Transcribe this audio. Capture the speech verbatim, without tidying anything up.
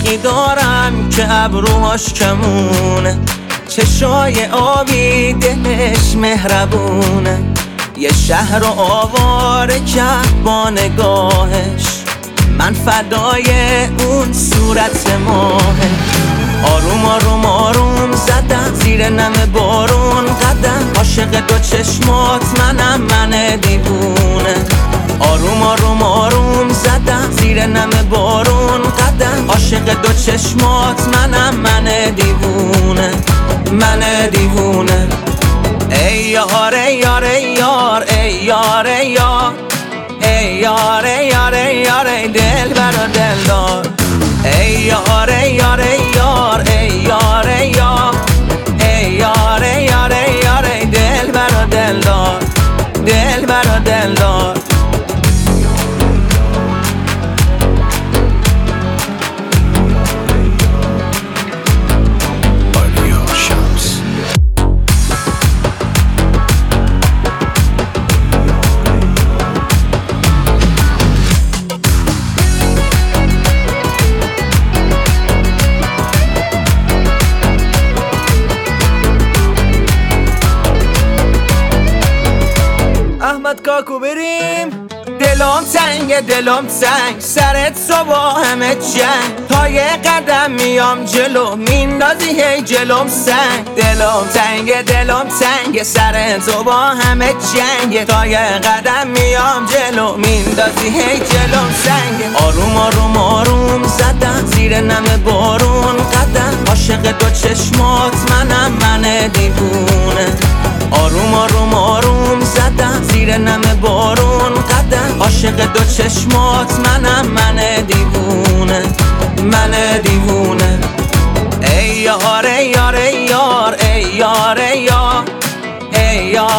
رفیقی دارم که ابروهاش کمونه، چشای آبی دلش مهربونه، یه شهر آواره کرد با نگاهش، من فدای اون صورت ماهه. آروم آروم آروم زدم زیر نم بارون قدم، عاشق دو چشمات منم من دیوونه. آروم آروم آروم زدم زیر نم بارون قدم، عاشق دو چشمات منم من دیوونه، من دیوونه. ای یار ای یار ای یار ای یار ای یار ای یار ای یار ای یار ای دل برا دل دار. ای یار ای یار ای یار ای یار ای یار ای یار ای یار ای یار ای دل برا دل دار، دل برا دل دار. احمد کاکو بریم. دلم تنگ دلم تنگ سرت صبح همه جنگ، تا یه قدم میام جلو میندازی هی جلوم سنگ. دلم تنگ دلم تنگ سرت صبح همه جنگ، تا یه قدم میام جلو میندازی هی جلوم سنگ. آروم آروم آروم زدم زیر نم بارون قدم، عاشق دو چشمات منم من دیوونه. آروم آروم آروم زدم زیر نم بارون قدم، عاشق دو چشمات منم من دیوونه، من دیوونه. ای یار ای یار ای یار ای یار ای یار ای یار